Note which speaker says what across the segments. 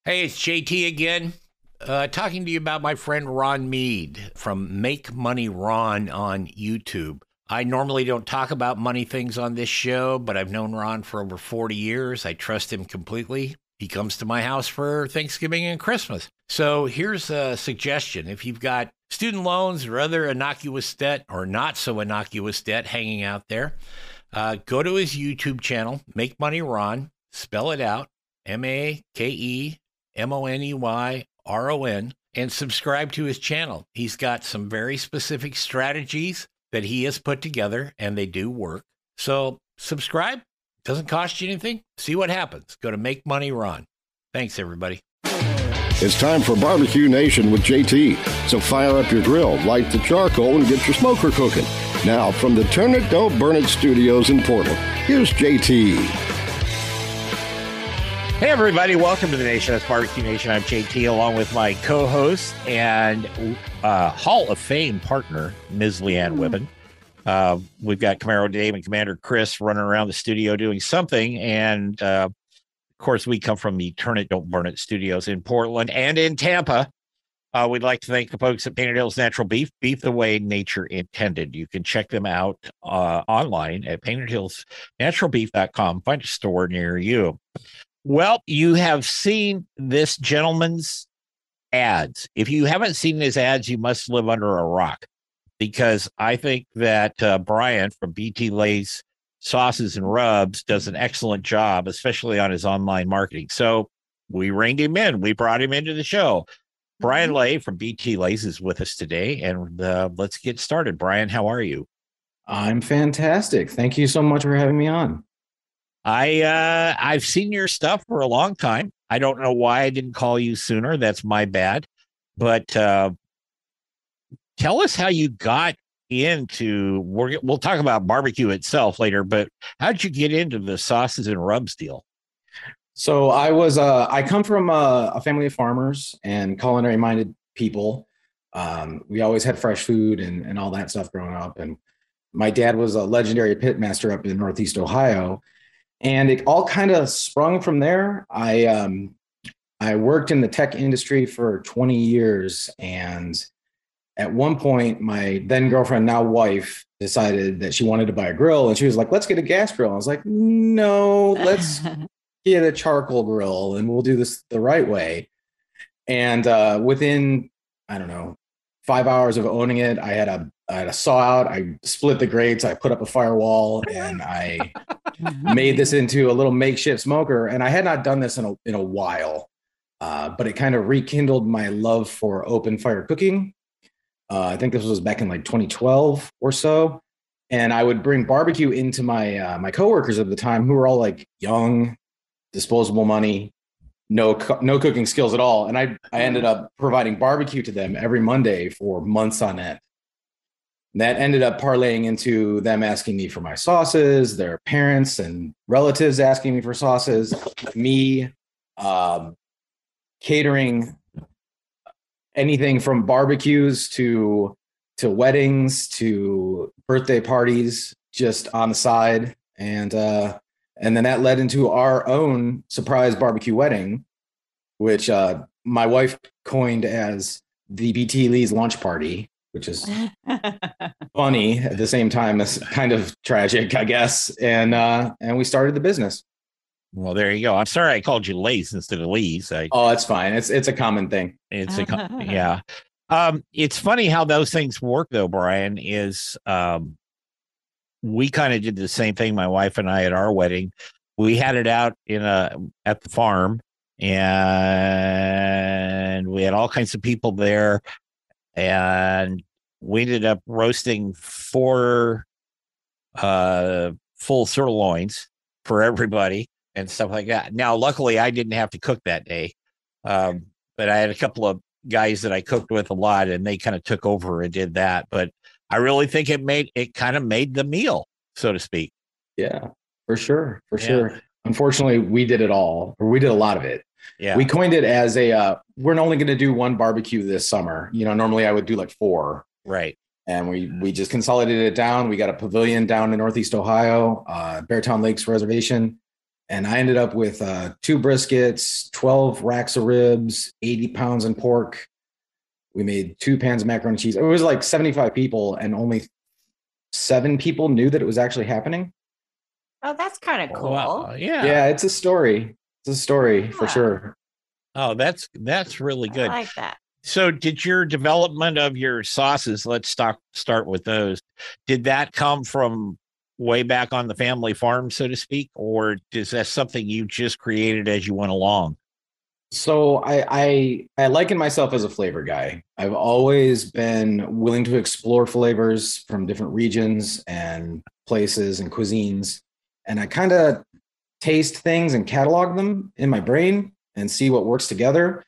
Speaker 1: Hey, it's JT again. Talking to you about my friend Ron Mead from Make Money Ron on YouTube. I normally don't talk about money things on this show, but I've known Ron for over 40 years. I trust him completely. He comes to my house for Thanksgiving and Christmas. So here's a suggestion. If you've got student loans or other innocuous debt or not so innocuous debt hanging out there, go to his YouTube channel, Make Money Ron, spell it out, MakeMoneyRon, and subscribe to his channel. He's got some very specific strategies that he has put together, and they do work. So subscribe. Doesn't cost you anything. See what happens. Go to Make Money Ron. Thanks, everybody.
Speaker 2: It's time for Barbecue Nation with JT. So fire up your grill, light the charcoal, and get your smoker cooking. Now, from the Turn It, Don't Burn It studios in Portland, here's JT.
Speaker 1: Hey, everybody. Welcome to the Nation. That's Barbecue Nation. I'm JT, along with my co-host and Hall of Fame partner, Ms. Leanne Wibben. We've got Camaro Dave and Commander Chris running around the studio doing something. And, of course, we come from the Turn It, Don't Burn It studios in Portland and in Tampa. We'd like to thank the folks at Painted Hills Natural Beef, beef the way nature intended. You can check them out online at paintedhillsnaturalbeef.com. Find a store near you. Well, you have seen this gentleman's ads. If you haven't seen his ads, you must live under a rock, because I think that Brian from BT Lay's Sauces and Rubs does an excellent job, especially on his online marketing. So we reined him in. We brought him into the show. Brian Lay from BT Lay's is with us today, and let's get started. Brian, how are you?
Speaker 3: I'm fantastic. Thank you so much for having me on.
Speaker 1: I've seen your stuff for a long time. I don't know why I didn't call you sooner. That's my bad. But tell us how you got into. We'll talk about barbecue itself later. But how did you get into the sauces and rubs deal?
Speaker 3: So I come from a family of farmers and culinary minded people. We always had fresh food and all that stuff growing up. And my dad was a legendary pit master up in Northeast Ohio. And it all kind of sprung from there. I worked in the tech industry for 20 years. And at one point, my then girlfriend, now wife, decided that she wanted to buy a grill. And she was like, let's get a gas grill. I was like, no, let's get a charcoal grill and we'll do this the right way. And within, I don't know, 5 hours of owning it, I had a saw out, I split the grates, I put up a firewall, and I made this into a little makeshift smoker. And I had not done this in a while, but it kind of rekindled my love for open fire cooking. I think this was back in like 2012 or so. And I would bring barbecue into my coworkers at the time, who were all like young, disposable money, no cooking skills at all. And I ended up providing barbecue to them every Monday for months on end. That ended up parlaying into them asking me for my sauces, their parents and relatives asking me for sauces, me catering anything from barbecues to weddings to birthday parties just on the side. And then that led into our own surprise barbecue wedding, which my wife coined as the BT Lee's launch party, which is funny at the same time as kind of tragic, I guess. And we started the business.
Speaker 1: Well, there you go. I'm sorry I called you Lays instead of Lee's.
Speaker 3: Oh, that's fine. It's a common thing.
Speaker 1: Yeah. It's funny how those things work, though, Brian, is we kind of did the same thing, my wife and I, at our wedding. We had it out at the farm, and we had all kinds of people there, and we ended up roasting 4 full sirloins for everybody and stuff like that. Now, luckily, I didn't have to cook that day, but I had a couple of guys that I cooked with a lot, and they kind of took over and did that. But I really think it kind of made the meal, so to speak.
Speaker 3: Yeah, for sure. Sure. Unfortunately, we did it all, or we did a lot of it. Yeah. We coined it as we're only going to do one barbecue this summer. You know, normally I would do like 4.
Speaker 1: Right.
Speaker 3: And we just consolidated it down. We got a pavilion down in Northeast Ohio, Beartown Lakes Reservation. And I ended up with 2 briskets, 12 racks of ribs, 80 pounds in pork. We made 2 pans of macaroni and cheese. It was like 75 people, and only 7 people knew that it was actually happening.
Speaker 4: Oh, that's kind of cool.
Speaker 1: Wow, yeah.
Speaker 3: Yeah, it's a story. It's a story for sure.
Speaker 1: Oh, that's really good.
Speaker 4: I like that.
Speaker 1: So did your development of your sauces, let's start with those. Did that come from way back on the family farm, so to speak, or is that something you just created as you went along?
Speaker 3: So I liken myself as a flavor guy. I've always been willing to explore flavors from different regions and places and cuisines. And I kind of taste things and catalog them in my brain and see what works together.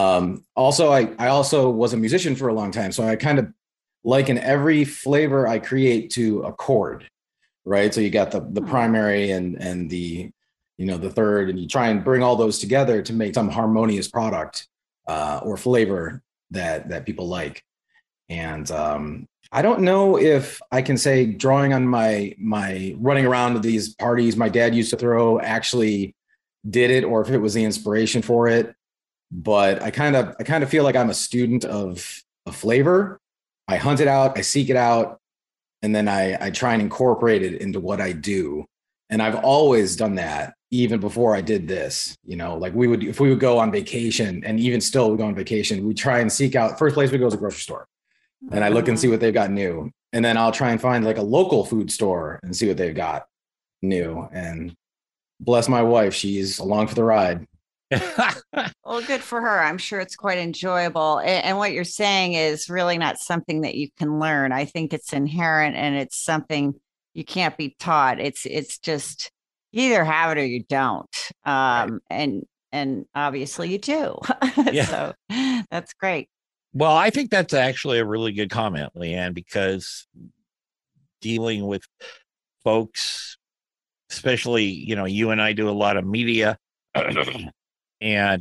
Speaker 3: Also, I also was a musician for a long time. So I kind of liken every flavor I create to a chord, right? So you got the primary and the, the third, and you try and bring all those together to make some harmonious product or flavor that people like. And I don't know if I can say drawing on my running around to these parties my dad used to throw actually did it, or if it was the inspiration for it. But I kind of feel like I'm a student of flavor. I hunt it out, I seek it out, and then I try and incorporate it into what I do. And I've always done that, even before I did this. Like if we would go on vacation, and even still we go on vacation, we try and seek out, first place we go is a grocery store. And I look and see what they've got new. And then I'll try and find like a local food store and see what they've got new. And bless my wife, she's along for the ride.
Speaker 4: Well, good for her. I'm sure it's quite enjoyable. And what you're saying is really not something that you can learn. I think it's inherent, and it's something you can't be taught. It's just you either have it or you don't.
Speaker 1: Right.
Speaker 4: And obviously you do.
Speaker 1: Yeah.
Speaker 4: So that's great.
Speaker 1: Well, I think that's actually a really good comment, Leanne, because dealing with folks, especially, you and I do a lot of media. And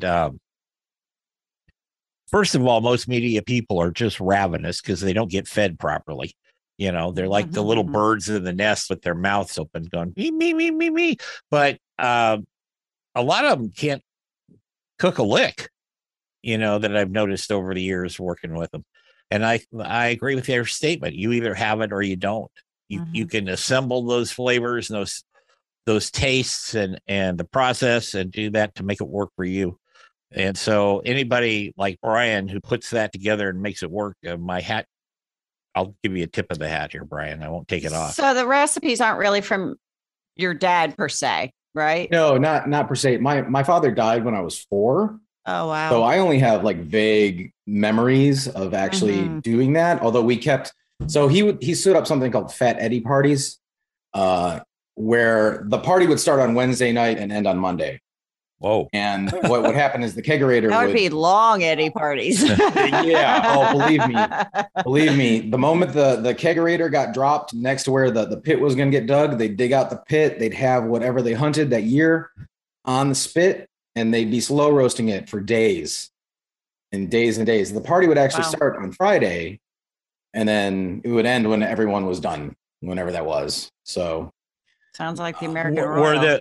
Speaker 1: first of all, most media people are just ravenous because they don't get fed properly. They're like the little birds in the nest with their mouths open going, me, me, me, me, me. But a lot of them can't cook a lick, that I've noticed over the years working with them. And I agree with their statement. You either have it or you don't. You can assemble those flavors and those tastes and the process and do that to make it work for you. And so anybody like Brian who puts that together and makes it work, my hat, I'll give you a tip of the hat here, Brian. I won't take it off.
Speaker 4: So the recipes aren't really from your dad per se, right?
Speaker 3: No, not per se. My father died when I was 4.
Speaker 4: Oh, wow.
Speaker 3: So I only have like vague memories of actually doing that. Although he stood up something called Fat Eddie parties, where the party would start on Wednesday night and end on Monday.
Speaker 1: Whoa.
Speaker 3: And what would happen is the kegerator
Speaker 4: would be long Eddie parties.
Speaker 3: Yeah. Oh, believe me. The moment the kegerator got dropped next to where the pit was going to get dug, they'd dig out the pit. They'd have whatever they hunted that year on the spit, and they'd be slow roasting it for days and days and days. The party would actually start on Friday, and then it would end when everyone was done, whenever that was. So
Speaker 4: sounds like the American
Speaker 1: were the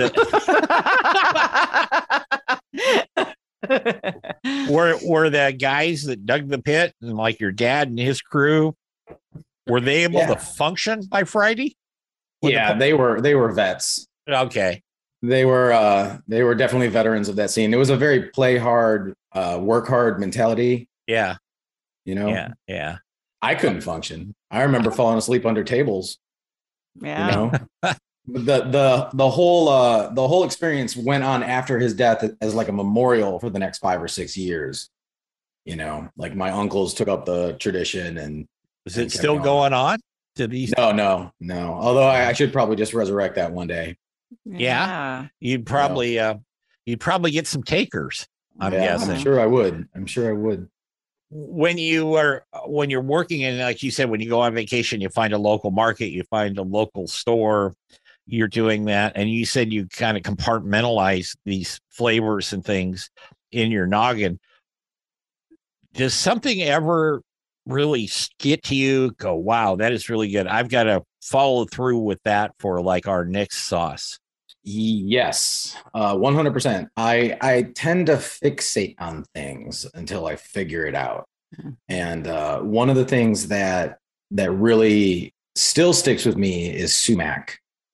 Speaker 1: were the guys that dug the pit, and like your dad and his crew, were they able to function by Friday?
Speaker 3: Yeah, they were vets.
Speaker 1: Okay.
Speaker 3: They were definitely veterans of that scene. It was a very play hard, work hard mentality.
Speaker 1: Yeah.
Speaker 3: Yeah. I couldn't function. I remember falling asleep under tables.
Speaker 4: Yeah.
Speaker 3: The whole experience went on after his death as like a memorial for the next 5 or 6 years. Like my uncles took up the tradition. And
Speaker 1: is it still going on to these?
Speaker 3: No. Although I should probably just resurrect that one day.
Speaker 1: Yeah. You'd probably get some takers. I'm guessing.
Speaker 3: I'm sure I would.
Speaker 1: When you're working in, like you said, when you go on vacation, you find a local market, you find a local store, you're doing that. And you said you kind of compartmentalize these flavors and things in your noggin. Does something ever really get to you? Go, wow, that is really good. I've got to follow through with that for like our next sauce.
Speaker 3: Yes, 100%. I tend to fixate on things until I figure it out. And one of the things that really still sticks with me is sumac,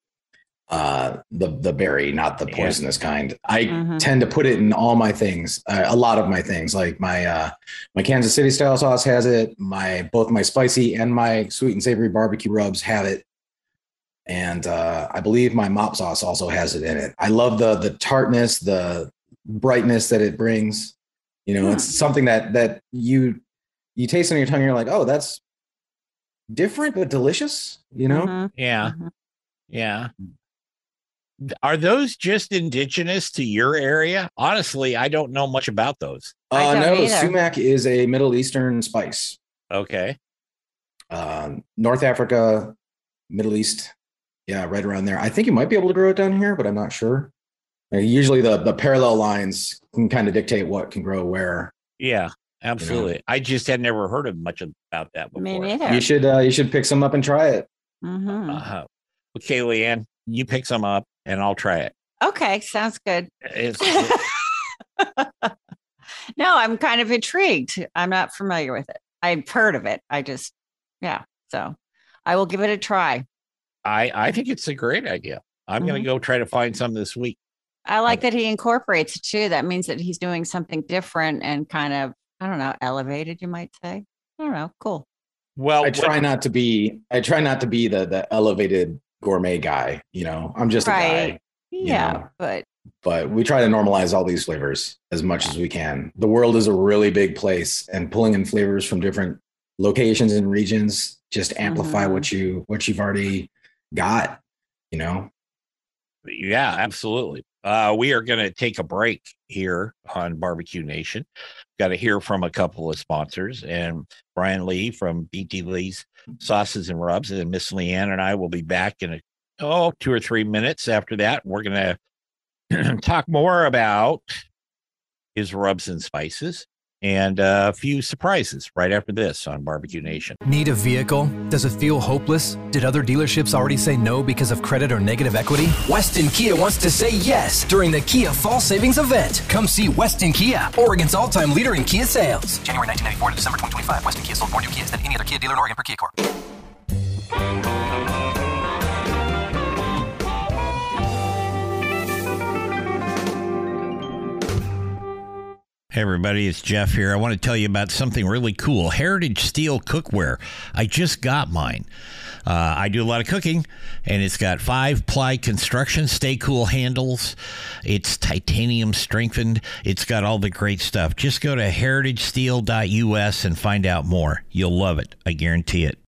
Speaker 3: the berry, not the poisonous kind. I tend to put it in all my things, a lot of my things, like my Kansas City style sauce has it. Both my spicy and my sweet and savory barbecue rubs have it. And I believe my mop sauce also has it in it. I love the tartness, the brightness that it brings. It's something that you taste on your tongue and you're like, oh, that's different but delicious.
Speaker 1: Yeah. Yeah. Are those just indigenous to your area? Honestly, I don't know much about those.
Speaker 3: No, sumac is a Middle Eastern spice.
Speaker 1: Okay.
Speaker 3: North Africa, Middle East. Yeah, right around there. I think you might be able to grow it down here, but I'm not sure. Usually the parallel lines can kind of dictate what can grow where.
Speaker 1: Yeah, absolutely. I just had never heard of much about that before.
Speaker 4: Me neither.
Speaker 3: You should pick some up and try it.
Speaker 1: Okay, Leanne, you pick some up and I'll try it.
Speaker 4: Okay, sounds good. No, I'm kind of intrigued. I'm not familiar with it. I've heard of it. So I will give it a try.
Speaker 1: I think it's a great idea. I'm going to go try to find some this week.
Speaker 4: I like that he incorporates it too. That means that he's doing something different and kind of, I don't know, elevated, you might say. I don't know. Cool.
Speaker 1: Well,
Speaker 3: I try not to be the elevated gourmet guy. I'm just a guy.
Speaker 4: Yeah, but
Speaker 3: we try to normalize all these flavors as much as we can. The world is a really big place, and pulling in flavors from different locations and regions just amplify what you've already got.
Speaker 1: Yeah, absolutely. We are going to take a break here on Barbecue Nation. Got to hear from a couple of sponsors, and Brian Lee from BT Lee's Sauces and Rubs, and Miss Leanne and I will be back in 2 or 3 minutes. After that, we're going to talk more about his rubs and spices and a few surprises right after this on Barbecue Nation.
Speaker 5: Need a vehicle? Does it feel hopeless? Did other dealerships already say no because of credit or negative equity? Weston Kia wants to say yes during the Kia Fall Savings Event. Come see Weston Kia, Oregon's all-time leader in Kia sales.
Speaker 6: January 1994 to December 2025. Weston Kia sold more new Kias than any other Kia dealer in Oregon per Kia Corp.
Speaker 1: Hey everybody, it's Jeff here. I want to tell you about something really cool. Heritage Steel Cookware. I just got mine. I do a lot of cooking, and it's got 5-ply construction, stay cool handles. It's titanium strengthened. It's got all the great stuff. Just go to heritagesteel.us and find out more. You'll love it. I guarantee it.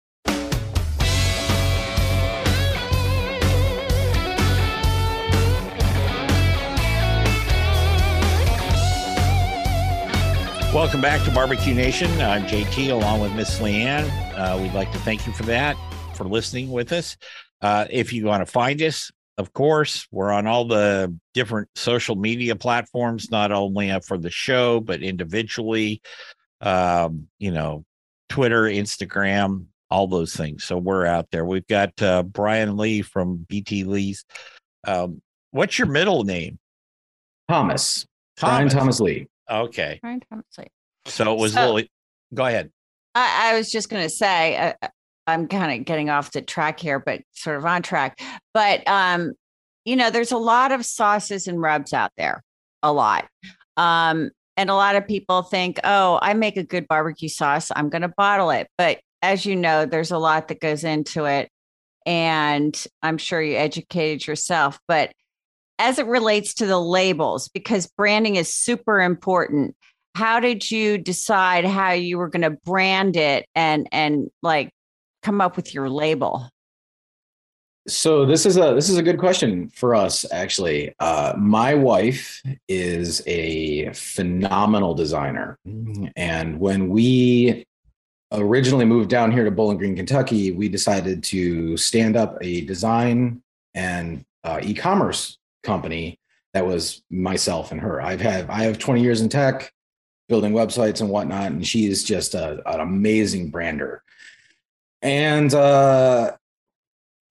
Speaker 1: Welcome back to Barbecue Nation. I'm JT along with Miss Leanne. We'd like to thank you for that, for listening with us. If you want to find us, of course, we're on all the different social media platforms, not only for the show, but individually, Twitter, Instagram, all those things. So we're out there. We've got Brian Lee from BT Lee's. What's your middle name?
Speaker 3: Thomas. Brian Thomas Lee.
Speaker 1: Okay.
Speaker 4: Brian Thomas Lee.
Speaker 1: So it was Lily. Go ahead.
Speaker 4: I was just going to say, I'm kind of getting off the track here, but sort of on track. But, there's a lot of sauces and rubs out there, a lot. And a lot of people think, oh, I make a good barbecue sauce, I'm going to bottle it. But as you know, there's a lot that goes into it. And I'm sure you educated yourself. But as it relates to the labels, because branding is super important, how did you decide how you were going to brand it and like come up with your label?
Speaker 3: So this is a good question for us, actually. My wife is a phenomenal designer. And when we originally moved down here to Bowling Green, Kentucky, we decided to stand up a design and e-commerce company that was myself and her. I have 20 years in tech, building websites and whatnot, and she is just an amazing brander. And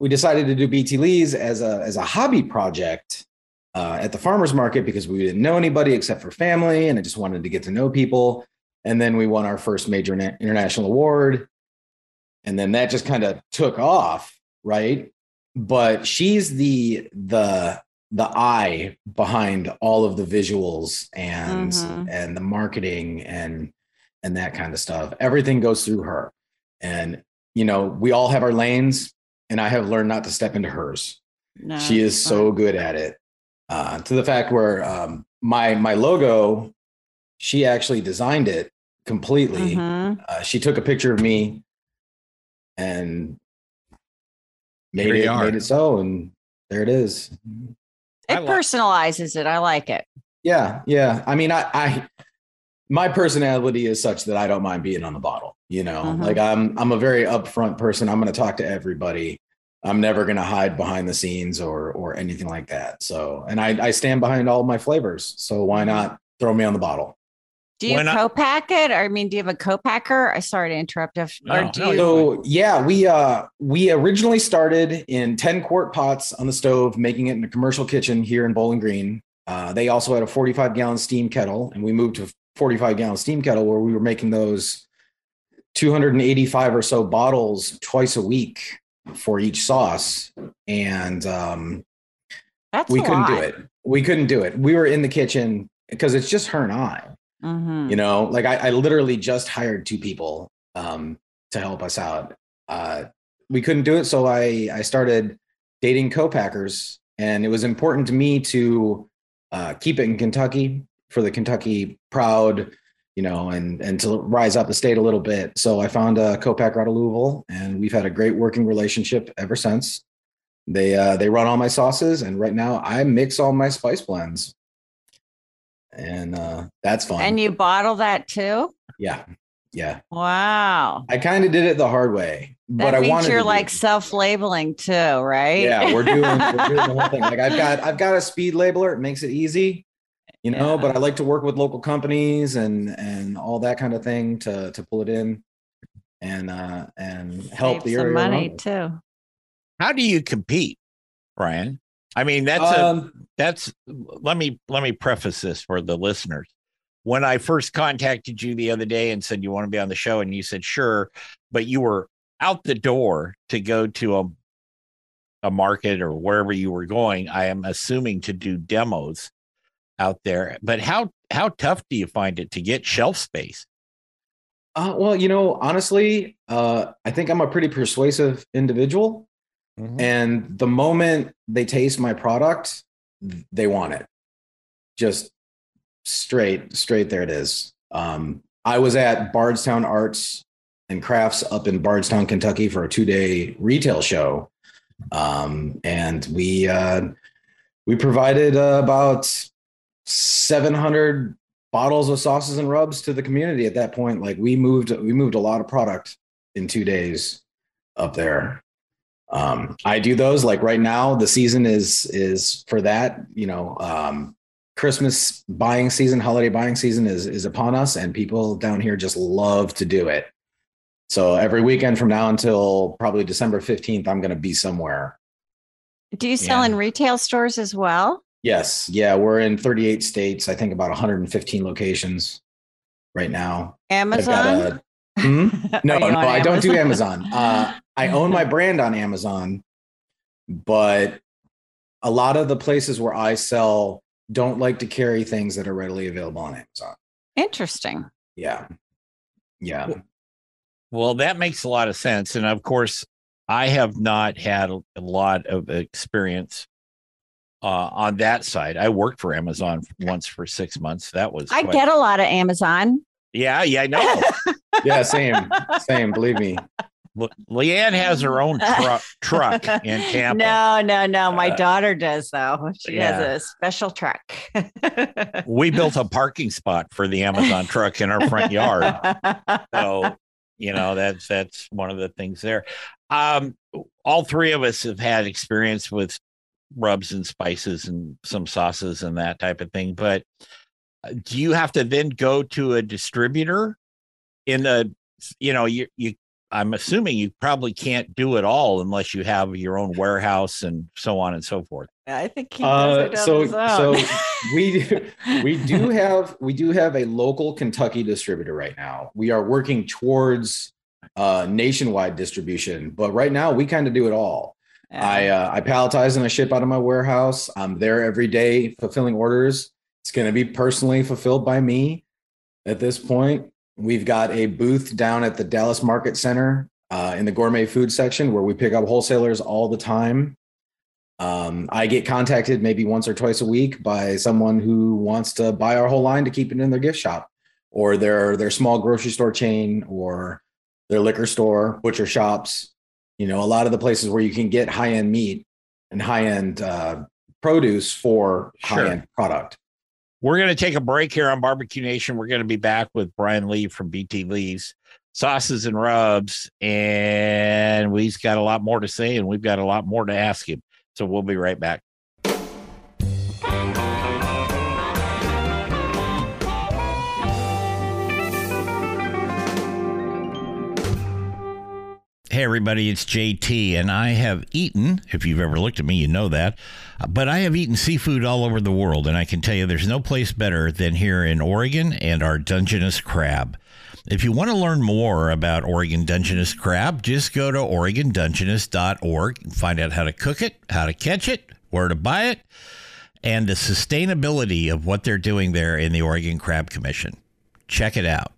Speaker 3: we decided to do BT Lee's as a hobby project at the farmers market because we didn't know anybody except for family, and I just wanted to get to know people. And then we won our first major international award, and then that just kind of took off, right? But she's the eye behind all of the visuals and the marketing and that kind of stuff. Everything goes through her. And, you know, we all have our lanes, and I have learned not to step into hers. No, she is so good at it. To the fact where my logo, she actually designed it completely. She took a picture of me and made it so, and there it is.
Speaker 4: It personalizes it. I like it.
Speaker 3: Yeah. I mean, I my personality is such that I don't mind being on the bottle. You know, like I'm a very upfront person. I'm going to talk to everybody. I'm never going to hide behind the scenes or anything like that. So, and I stand behind all of my flavors. So why not throw me on the bottle?
Speaker 4: Do you co-pack it? Or, I mean, do you have a co-packer? I sorry to interrupt.
Speaker 3: So yeah, we originally started in 10-quart pots on the stove, making it in a commercial kitchen here in Bowling Green. They also had a 45-gallon steam kettle, and we moved to 45-gallon steam kettle where we were making those 285 or so bottles twice a week for each sauce. And we couldn't do it. We couldn't do it. We were in the kitchen because it's just her and I. You know, like I literally just hired 2 people to help us out. We couldn't do it. So I started dating co-packers, and it was important to me to keep it in Kentucky for the Kentucky proud, you know, and to rise up the state a little bit. So I found a co-packer out of Louisville, and we've had a great working relationship ever since. They run all my sauces, and right now I mix all my spice blends. And that's fun.
Speaker 4: And you bottle that too?
Speaker 3: Yeah.
Speaker 4: Wow.
Speaker 3: I kind of did it the hard way, but I wanted.
Speaker 4: You're like self-labeling too, right?
Speaker 3: Yeah, we're doing the whole thing. Like I've got a speed labeler. It makes it easy, you know. But I like to work with local companies and all that kind of thing to pull it in and help
Speaker 4: Save
Speaker 3: the area.
Speaker 4: Some money too.
Speaker 1: How do you compete, Brian? I mean, that's let me preface this for the listeners. When I first contacted you the other day and said you want to be on the show, and you said sure, but you were out the door to go to a market or wherever you were going, I am assuming to do demos out there. But how tough do you find it to get shelf space?
Speaker 3: Well, you know, honestly, I think I'm a pretty persuasive individual. And the moment they taste my product, they want it. Just straight there it is. I was at Bardstown Arts and Crafts up in Bardstown, Kentucky for a 2-day retail show. And we provided about 700 bottles of sauces and rubs to the community at that point. Like we moved a lot of product in 2 days up there. I do those like right now. The season is for that, you know, Christmas buying season, holiday buying season is upon us, and people down here just love to do it. So every weekend from now until probably December 15th, I'm going to be somewhere.
Speaker 4: Do you sell in retail stores as well?
Speaker 3: Yes. Yeah. We're in 38 states. I think about 115 locations right now.
Speaker 4: Amazon?
Speaker 3: No, I don't do Amazon. I own my brand on Amazon, but a lot of the places where I sell don't like to carry things that are readily available on Amazon.
Speaker 4: Interesting.
Speaker 3: Yeah.
Speaker 1: Well, that makes a lot of sense. And of course, I have not had a lot of experience on that side. I worked for Amazon once for 6 months. That was
Speaker 4: I get a lot of Amazon.
Speaker 1: Yeah, I know.
Speaker 3: Yeah, same. Believe me.
Speaker 1: Leanne has her own truck in Tampa.
Speaker 4: No. My daughter does, though. She has a special truck.
Speaker 1: We built a parking spot for the Amazon truck in our front yard. So, you know, that's one of the things there. All 3 of us have had experience with rubs and spices and some sauces and that type of thing. But do you have to then go to a distributor in the, you know, I'm assuming you probably can't do it all unless you have your own warehouse and so on and so forth.
Speaker 4: I think he does it on his own.
Speaker 3: So we do have a local Kentucky distributor right now. We are working towards nationwide distribution, but right now we kind of do it all. Yeah. I palletize and I ship out of my warehouse. I'm there every day fulfilling orders. It's going to be personally fulfilled by me at this point. We've got a booth down at the Dallas Market Center in the gourmet food section where we pick up wholesalers all the time. I get contacted maybe once or twice a week by someone who wants to buy our whole line to keep it in their gift shop or their small grocery store chain or their liquor store, butcher shops. You know, a lot of the places where you can get high-end meat and high-end produce for high-end product.
Speaker 1: We're going to take a break here on Barbecue Nation. We're going to be back with Brian Lee from BT Lee's Sauces and Rubs, and we've got a lot more to say, and we've got a lot more to ask him. So we'll be right back. Hey, everybody, it's JT, and I have eaten, if you've ever looked at me, you know that, but I have eaten seafood all over the world, and I can tell you there's no place better than here in Oregon and our Dungeness crab. If you want to learn more about Oregon Dungeness crab, just go to OregonDungeness.org and find out how to cook it, how to catch it, where to buy it, and the sustainability of what they're doing there in the Oregon Crab Commission. Check it out.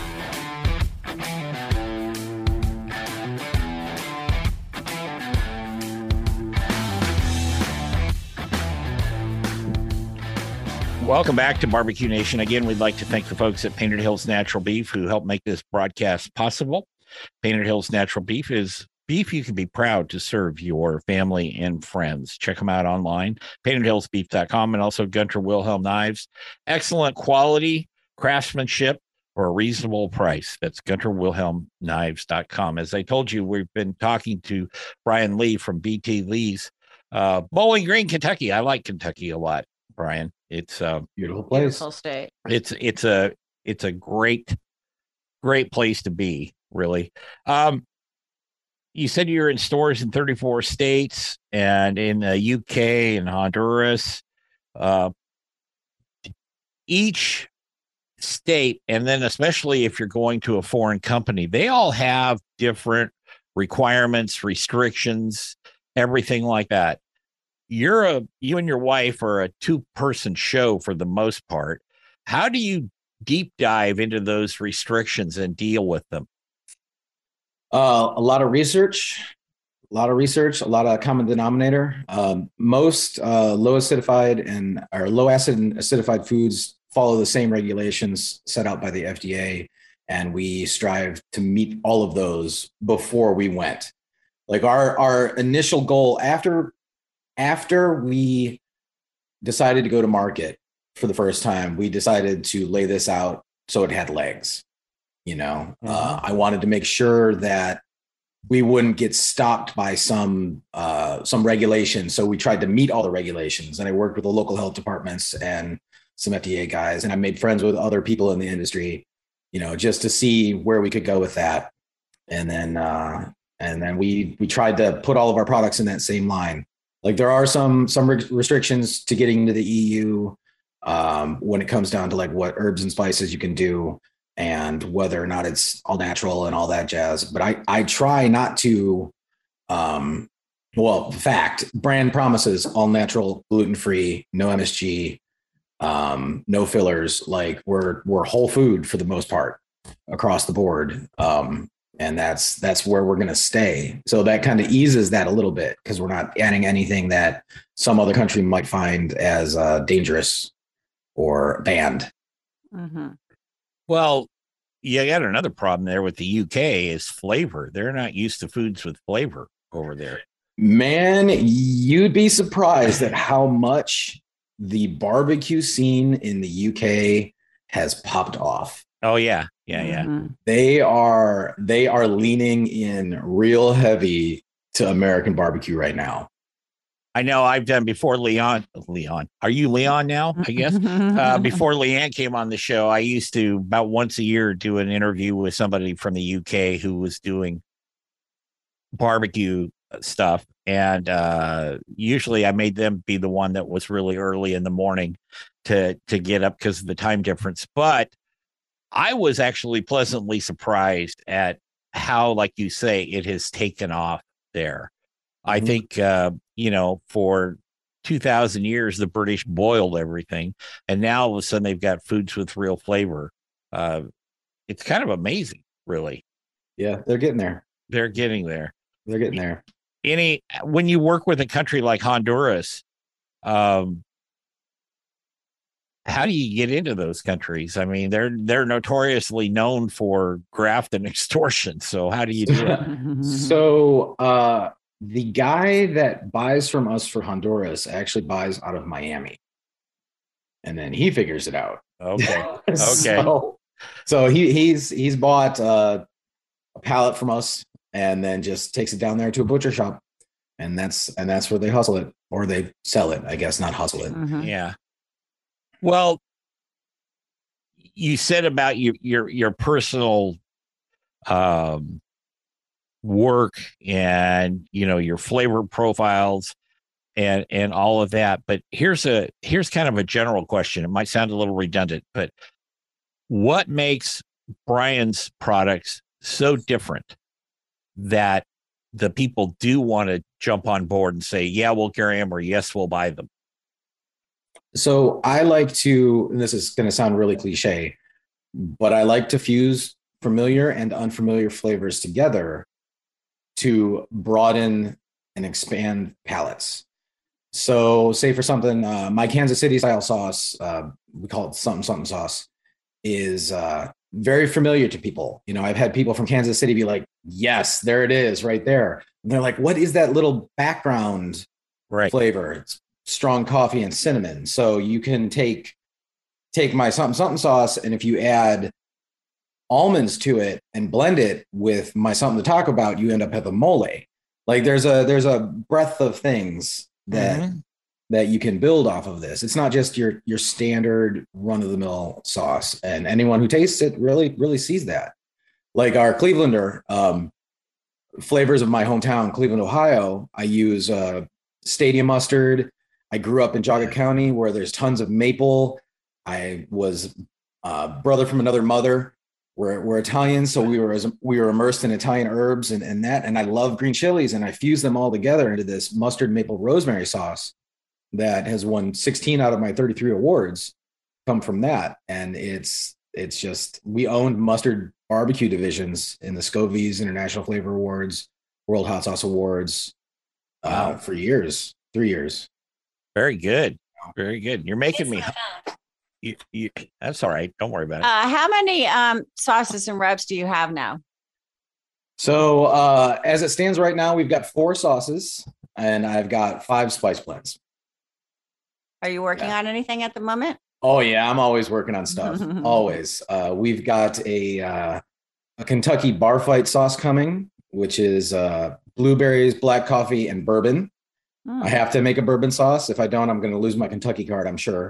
Speaker 1: Welcome back to Barbecue Nation. Again, we'd like to thank the folks at Painted Hills Natural Beef who helped make this broadcast possible. Painted Hills Natural Beef is beef you can be proud to serve your family and friends. Check them out online, paintedhillsbeef.com, and also Gunter Wilhelm Knives. Excellent quality, craftsmanship for a reasonable price. That's GunterWilhelmKnives.com. As I told you, we've been talking to Brian Lee from BT Lee's, Bowling Green, Kentucky. I like Kentucky a lot, Brian. It's a
Speaker 3: beautiful place.
Speaker 4: Beautiful state.
Speaker 1: It's a great place to be, really. You said you're in stores in 34 states and in the UK and Honduras. Each state, and then especially if you're going to a foreign company, they all have different requirements, restrictions, everything like that. You and your wife are a two-person show for the most part. How do you deep dive into those restrictions and deal with them?
Speaker 3: A lot of research, a lot of common denominator. Most low acid and acidified foods follow the same regulations set out by the FDA, and we strive to meet all of those before we went. Like our initial goal after we decided to go to market for the first time, we decided to lay this out so it had legs. You know, I wanted to make sure that we wouldn't get stopped by some regulations. So we tried to meet all the regulations, and I worked with the local health departments and some FDA guys, and I made friends with other people in the industry, you know, just to see where we could go with that. And then we tried to put all of our products in that same line. Like there are some restrictions to getting into the EU when it comes down to like what herbs and spices you can do and whether or not it's all natural and all that jazz. But I try not to, brand promises, all natural, gluten-free, no MSG, no fillers. Like we're whole food for the most part across the board. And that's where we're going to stay. So that kind of eases that a little bit because we're not adding anything that some other country might find as dangerous or banned.
Speaker 4: Mm-hmm.
Speaker 1: Well, you got another problem there with the UK is flavor. They're not used to foods with flavor over there.
Speaker 3: Man, you'd be surprised at how much the barbecue scene in the UK has popped off.
Speaker 1: Oh, yeah. Yeah.
Speaker 4: Mm-hmm.
Speaker 3: They are leaning in real heavy to American barbecue right now.
Speaker 1: I know I've done before Leon. Are you Leon now? I guess. Before Leanne came on the show, I used to about once a year do an interview with somebody from the UK who was doing barbecue stuff. And usually I made them be the one that was really early in the morning to get up because of the time difference. But I was actually pleasantly surprised at how, like you say, it has taken off there. I think, for 2,000 years, the British boiled everything. And now all of a sudden they've got foods with real flavor. It's kind of amazing, really.
Speaker 3: Yeah, they're getting there.
Speaker 1: They're getting there.
Speaker 3: They're getting there.
Speaker 1: When you work with a country like Honduras, how do you get into those countries? I mean, they're notoriously known for graft and extortion. So how do you do it?
Speaker 3: So the guy that buys from us for Honduras actually buys out of Miami, and then he figures it out.
Speaker 1: Okay.
Speaker 3: So he's bought a pallet from us, and then just takes it down there to a butcher shop, and that's where they hustle it, or they sell it. I guess not hustle it.
Speaker 4: Mm-hmm.
Speaker 1: Yeah. Well, you said about your personal work and your flavor profiles and all of that, but here's kind of a general question. It might sound a little redundant, but what makes Brian's products so different that the people do want to jump on board and say, yeah, we'll carry them, or yes, we'll buy them?
Speaker 3: So I like to, and this is going to sound really cliche, but I like to fuse familiar and unfamiliar flavors together to broaden and expand palates. So say for something, my Kansas City style sauce, we call it something sauce, is very familiar to people. I've had people from Kansas City be like, yes, there it is right there. And they're like, what is that little background flavor? It's strong coffee and cinnamon. So you can take my something sauce, and if you add almonds to it and blend it with my something to talk about, you end up with a mole. Like there's a breadth of things that you can build off of this. It's not just your standard run-of-the-mill sauce, and anyone who tastes it really sees that. Like our Clevelander flavors of my hometown, Cleveland, Ohio, I use stadium mustard. I grew up in Jogga County where there's tons of maple. I was brother from another mother. We're Italian, so we were immersed in Italian herbs and that, and I love green chilies, and I fuse them all together into this mustard maple rosemary sauce that has won 16 out of my 33 awards come from that. And it's just, we owned mustard barbecue divisions in the Scovies International Flavor Awards, World Hot Sauce Awards for years, 3 years.
Speaker 1: Very good. Very good. You're making me. That's all right. Don't worry about it.
Speaker 4: How many sauces and rubs do you have now?
Speaker 3: So as it stands right now, we've got 4 sauces, and I've got 5 spice blends.
Speaker 4: Are you working on anything at the moment?
Speaker 3: Oh yeah, I'm always working on stuff. Always. We've got a Kentucky bar fight sauce coming, which is blueberries, black coffee, and bourbon. I have to make a bourbon sauce. If I don't, I'm going to lose my Kentucky card, I'm sure.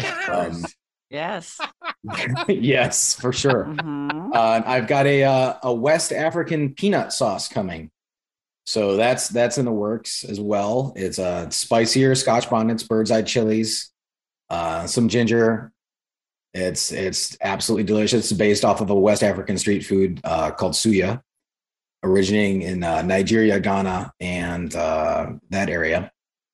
Speaker 4: Yes.
Speaker 3: Yes, for sure. I've got a West African peanut sauce coming. So that's in the works as well. It's spicier Scotch bonnets, bird's eye chilies, some ginger. It's absolutely delicious. It's based off of a West African street food called suya, originating in Nigeria, Ghana, and that area.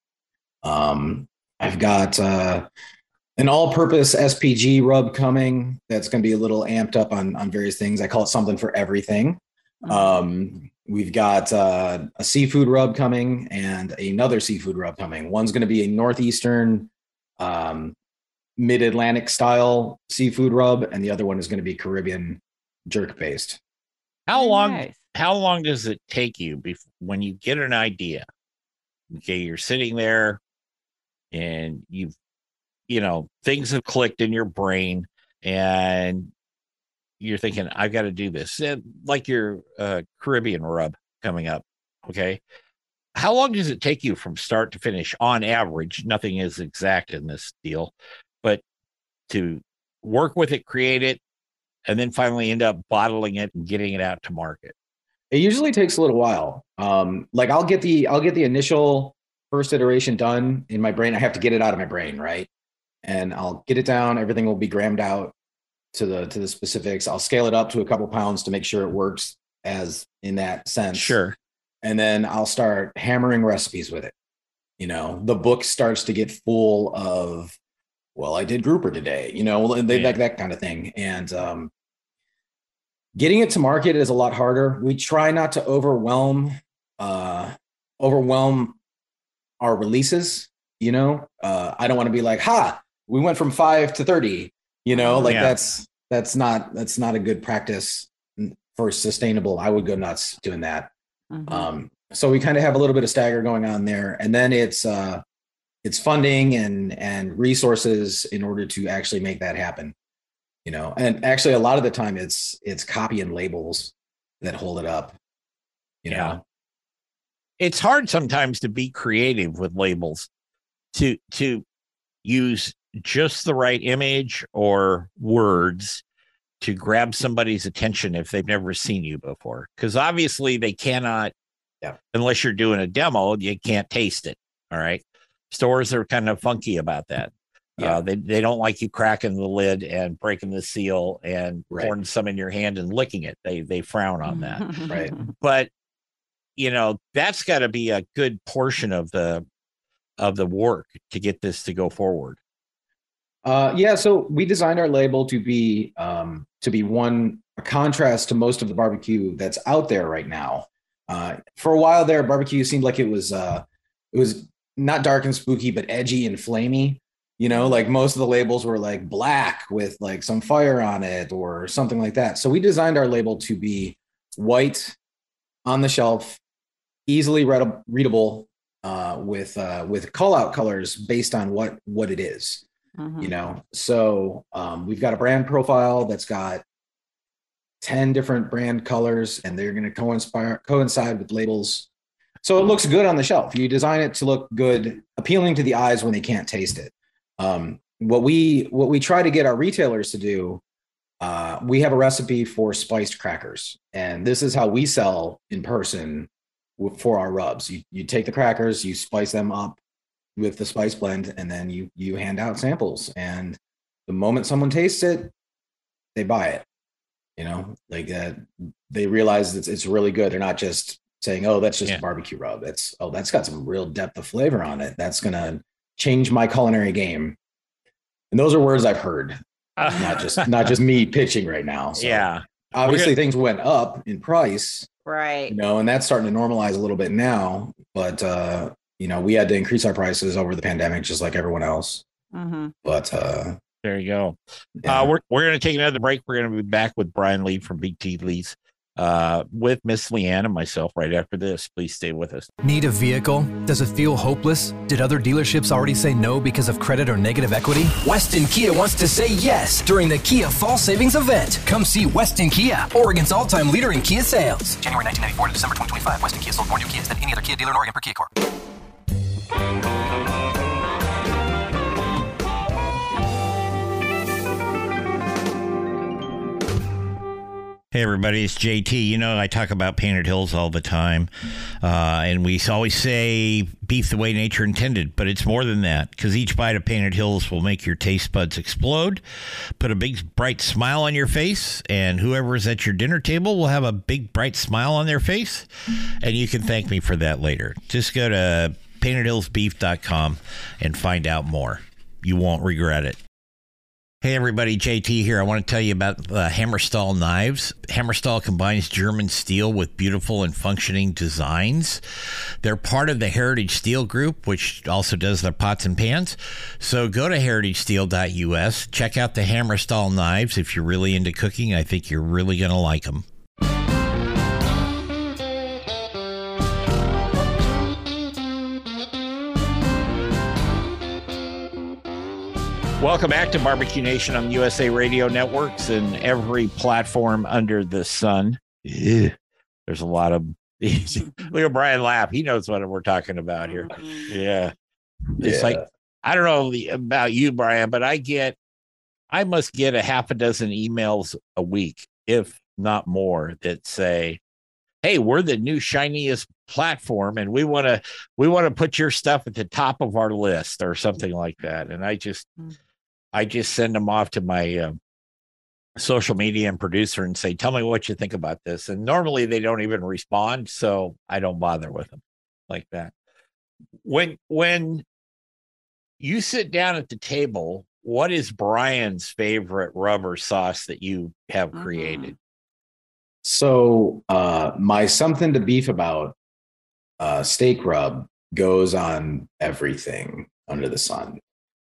Speaker 3: I've got an all-purpose SPG rub coming that's going to be a little amped up on various things. I call it something for everything. We've got a seafood rub coming and another seafood rub coming. One's going to be a northeastern, mid-Atlantic style seafood rub, and the other one is going to be Caribbean jerk based.
Speaker 1: How long does it take you when you get an idea? Okay, you're sitting there and things have clicked in your brain and you're thinking, I've got to do this. Like your Caribbean rub coming up. Okay. how long does it take you from start to finish on average? Nothing is exact in this deal, but to work with it, create it, and then finally end up bottling it and getting it out to market?
Speaker 3: It usually takes a little while. Like I'll get the initial first iteration done in my brain. I have to get it out of my brain, right? And I'll get it down. Everything will be grammed out to the specifics. I'll scale it up to a couple pounds to make sure it works as in that sense.
Speaker 1: Sure.
Speaker 3: And then I'll start hammering recipes with it. You know, the book starts to get full of, well, I did grouper today, you know, like that kind of thing. And getting it to market is a lot harder. We try not to overwhelm our releases. You know, I don't want to be like, we went from 5 to 30, you know, like that's not a good practice for sustainable. I would go nuts doing that. Mm-hmm. So we kind of have a little bit of stagger going on there, and then it's funding and resources in order to actually make that happen, you know. And actually, a lot of the time, it's copy and labels that hold it up. You know,
Speaker 1: it's hard sometimes to be creative with labels, to use just the right image or words to grab somebody's attention if they've never seen you before. Because obviously they cannot, unless you're doing a demo, you can't taste it. All right. Stores are kind of funky about that. They don't like you cracking the lid and breaking the seal and pouring some in your hand and licking it. They frown on that.
Speaker 3: Right.
Speaker 1: But, you know, that's got to be a good portion of the work to get this to go forward.
Speaker 3: So we designed our label to be a contrast to most of the barbecue that's out there right now. For a while there, barbecue seemed like it was not dark and spooky, but edgy and flamey. You know, like most of the labels were like black with like some fire on it or something like that. So we designed our label to be white on the shelf, easily readable, with call out colors based on what it is. You know, so we've got a brand profile that's got 10 different brand colors, and they're going to coincide with labels. So it looks good on the shelf. You design it to look good, appealing to the eyes when they can't taste it. What we try to get our retailers to do, we have a recipe for spiced crackers, and this is how we sell in person for our rubs. You take the crackers, you spice them up with the spice blend, and then you hand out samples, and the moment someone tastes it, they buy it. You know, like they realize it's really good. They're not just saying, oh, that's just a barbecue rub. That's got some real depth of flavor on it. That's gonna change my culinary game. And those are words I've heard, not just me pitching right now. So obviously things went up in price,
Speaker 4: right?
Speaker 3: You know, and that's starting to normalize a little bit now, but you know, we had to increase our prices over the pandemic, just like everyone else. But
Speaker 1: there you go. We're going to take another break. We're going to be back with Brian Lee from BT Lee's with Miss Leanne and myself right after this. Please stay with us.
Speaker 5: Need a vehicle? Does it feel hopeless? Did other dealerships already say no because of credit or negative equity? Weston Kia wants to say yes during the Kia Fall Savings Event. Come see Weston Kia, Oregon's all-time leader in Kia sales.
Speaker 6: January 1994 to December 2025. Weston Kia sold more new Kias than any other Kia dealer in Oregon per Kia Corp.
Speaker 1: Hey, everybody, it's JT. You know, I talk about Painted Hills all the time, and we always say beef the way nature intended, but it's more than that, because each bite of Painted Hills will make your taste buds explode, put a big, bright smile on your face, and whoever is at your dinner table will have a big, bright smile on their face, and you can thank me for that later. Just go to paintedhillsbeef.com and find out more. You won't regret it. Hey everybody, JT here. I want to tell you about Hammerstall knives. Hammerstall combines German steel with beautiful and functioning designs. They're part of the Heritage Steel Group, which also does their pots and pans. So go to heritagesteel.us. Check out the Hammerstall knives. If you're really into cooking, I think you're really going to like them. Welcome back to Barbecue Nation on USA Radio Networks and every platform under the sun. There's a lot of Look at Brian laugh. He knows what we're talking about here.
Speaker 4: Mhm.
Speaker 1: Yeah. It's like, I don't know about you, Brian, but I must get a half a dozen emails a week, if not more, that say, hey, we're the new shiniest platform and we want to put your stuff at the top of our list or something like that. And I just send them off to my social media and producer and say, tell me what you think about this. And normally they don't even respond. So I don't bother with them like that. When you sit down at the table, what is Brian's favorite rubber sauce that you have created?
Speaker 3: So my something to beef about steak rub goes on everything under the sun.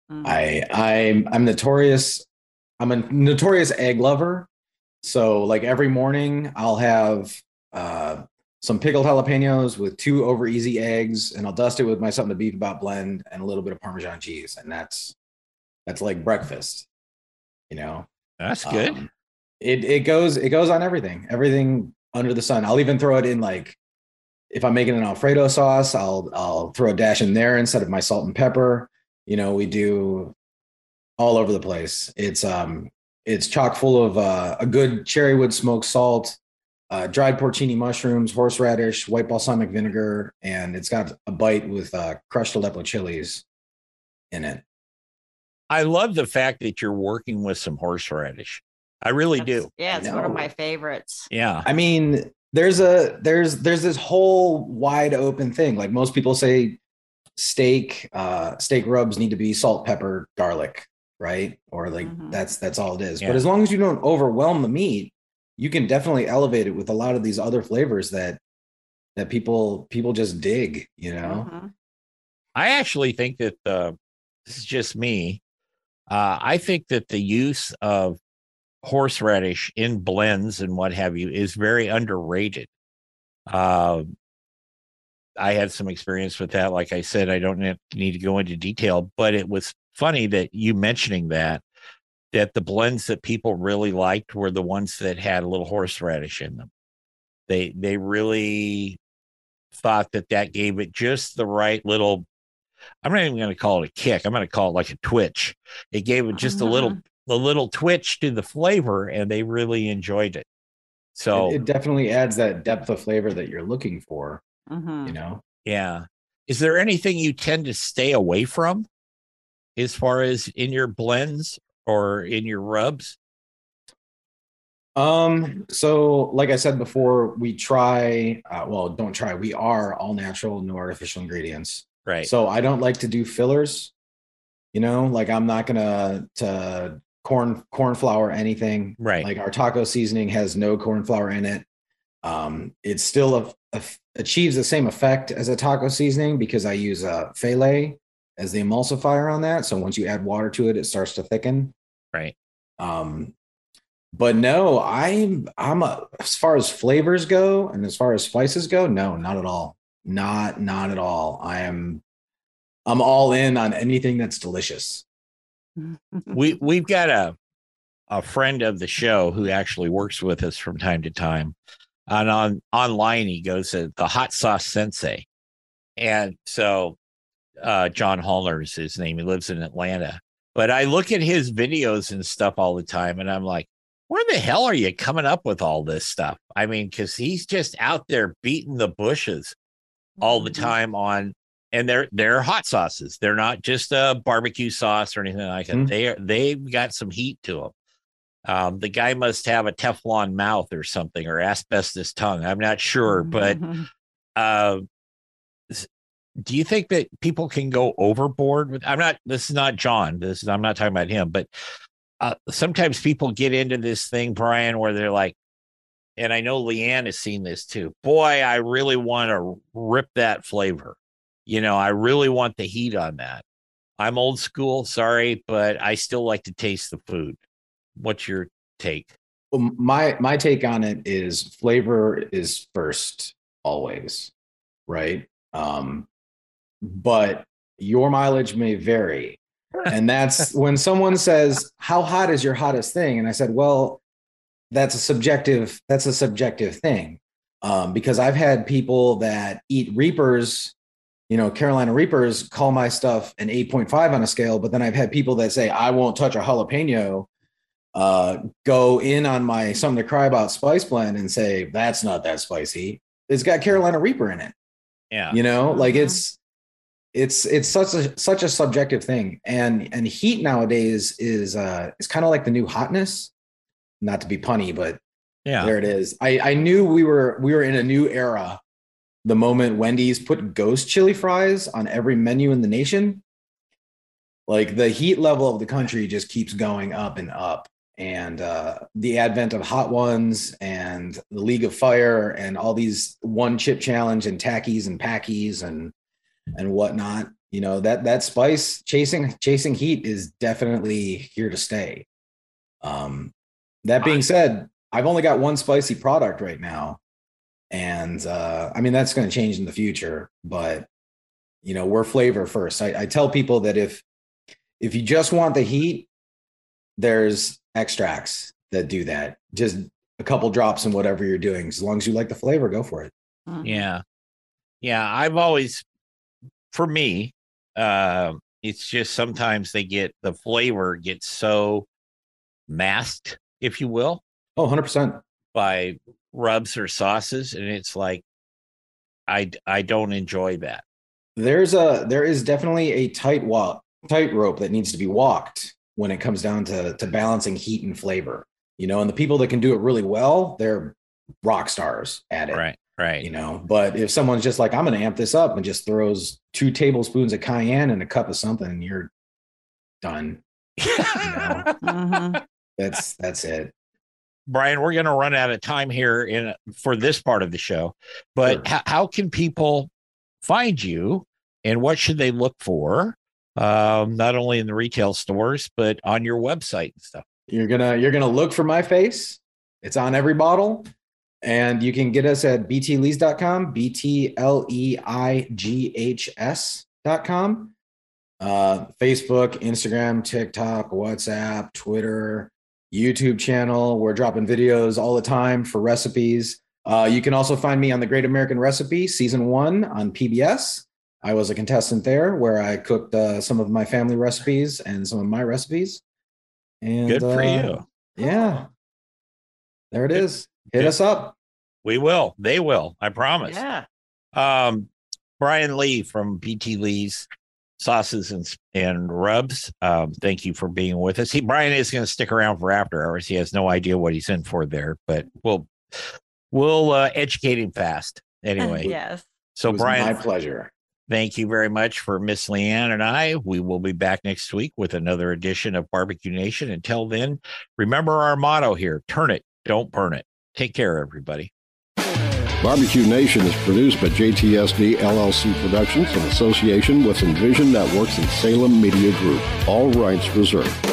Speaker 3: I'm notorious. I'm a notorious egg lover. So like every morning I'll have some pickled jalapenos with 2 over easy eggs, and I'll dust it with my something to beef about blend and a little bit of Parmesan cheese. And that's like breakfast, you know.
Speaker 1: That's good.
Speaker 3: It goes on everything under the sun. I'll even throw it in, like if I'm making an Alfredo sauce, I'll throw a dash in there instead of my salt and pepper. You know, we do all over the place. It's chock full of a good cherrywood smoked salt, dried porcini mushrooms, horseradish, white balsamic vinegar, and it's got a bite with crushed Aleppo chilies in it. I
Speaker 1: love the fact that you're working with some horseradish. I really do.
Speaker 4: Yeah, it's one of my favorites.
Speaker 1: Yeah.
Speaker 3: I mean, there's this whole wide open thing. Like most people say steak rubs need to be salt, pepper, garlic, right? Or like that's all it is. Yeah. But as long as you don't overwhelm the meat, you can definitely elevate it with a lot of these other flavors that people just dig, you know?
Speaker 1: I actually think that this is just me. I think that the use of horseradish in blends and what have you is very underrated. I had some experience with that. Like I said, I don't need to go into detail, but it was funny that you mentioning that the blends that people really liked were the ones that had a little horseradish in them. They really thought that gave it just the right little, I'm not even going to call it a kick. I'm going to call it like a twitch. It gave it just a little twitch to the flavor, and they really enjoyed it. So
Speaker 3: it definitely adds that depth of flavor that you're looking for, you know?
Speaker 1: Yeah. Is there anything you tend to stay away from as far as in your blends or in your rubs?
Speaker 3: So like I said before, we we are all natural, no artificial ingredients.
Speaker 1: Right.
Speaker 3: So I don't like to do fillers, you know, like I'm not gonna to corn flour anything.
Speaker 1: Right.
Speaker 3: Like our taco seasoning has no corn flour in it. It still achieves the same effect as a taco seasoning because I use Fele as the emulsifier on that. So once you add water to it, it starts to thicken.
Speaker 1: Right.
Speaker 3: But no, I'm as far as flavors go and as far as spices go, no, not at all. Not at all. I'm all in on anything that's delicious.
Speaker 1: We've got a friend of the show who actually works with us from time to time. And online he goes to the Hot Sauce Sensei. And so John Hallner is his name. He lives in Atlanta. But I look at his videos and stuff all the time, and I'm like, where the hell are you coming up with all this stuff? I mean, because he's just out there beating the bushes all the time and they're hot sauces. They're not just a barbecue sauce or anything like that. They've got some heat to them. The guy must have a Teflon mouth or something, or asbestos tongue. I'm not sure, but do you think that people can go overboard with? This is not John. I'm not talking about him, but sometimes people get into this thing, Brian, where they're like, and I know Leanne has seen this too. Boy, I really want to rip that flavor. You know, I really want the heat on that. I'm old school, sorry, but I still like to taste the food. What's your take?
Speaker 3: Well, my take on it is flavor is first always, right? But your mileage may vary. And that's when someone says, how hot is your hottest thing? And I said, well, that's a subjective thing. because I've had people that eat Reapers, Carolina Reapers, call my stuff an 8.5 on a scale. But then I've had people that say, I won't touch a jalapeno, go in on my Something to Cry About spice blend and say, that's not that spicy. It's got Carolina Reaper in it.
Speaker 1: Yeah.
Speaker 3: Like it's such a subjective thing. And heat nowadays is kind of like the new hotness, not to be punny, but
Speaker 1: yeah,
Speaker 3: there it is. I knew we were in a new era the moment Wendy's put ghost chili fries on every menu in the nation. Like the heat level of the country just keeps going up and up. And the advent of Hot Ones and the League of Fire and all these one chip challenge and Takis and Packies and whatnot, that spice chasing heat is definitely here to stay. That being said, I've only got one spicy product right now. And that's going to change in the future, but we're flavor first. I tell people that if you just want the heat, there's extracts that do that. Just a couple drops in whatever you're doing. As long as you like the flavor, go for it.
Speaker 1: Yeah. I've always, for me, it's just sometimes the flavor gets so masked, if you will.
Speaker 3: Oh, 100%.
Speaker 1: By rubs or sauces. And it's like, I don't enjoy that. There
Speaker 3: is definitely a tightrope that needs to be walked when it comes down to balancing heat and flavor, and the people that can do it really well, they're rock stars at it.
Speaker 1: Right.
Speaker 3: But if someone's just like, I'm going to amp this up and just throws 2 tablespoons of cayenne in a cup of something, you're done. That's it.
Speaker 1: Brian, we're going to run out of time here for this part of the show, but sure. How can people find you and what should they look for? Not only in the retail stores, but on your website and stuff.
Speaker 3: You're gonna look for my face. It's on every bottle, and you can get us at btlees.com, BTLEIGHS.com. Facebook, Instagram, TikTok, WhatsApp, Twitter, YouTube channel. We're dropping videos all the time for recipes. You can also find me on The Great American Recipe, season 1 on PBS. I was a contestant there where I cooked some of my family recipes and some of my recipes. And
Speaker 1: good for you.
Speaker 3: Yeah. There it is. Hit us up.
Speaker 1: We will. They will. I promise.
Speaker 4: Yeah.
Speaker 1: Brian Lee from BT Lee's Sauces and Rubs. Thank you for being with us. Brian is going to stick around for after hours. He has no idea what he's in for there, but we'll educate him fast anyway.
Speaker 4: Yes.
Speaker 3: So Brian, my pleasure.
Speaker 1: Thank you very much for Miss Leanne and I. We will be back next week with another edition of Barbecue Nation. Until then, remember our motto here: turn it, don't burn it. Take care, everybody.
Speaker 2: Barbecue Nation is produced by JTSD LLC Productions in association with Envision Networks and Salem Media Group. All rights reserved.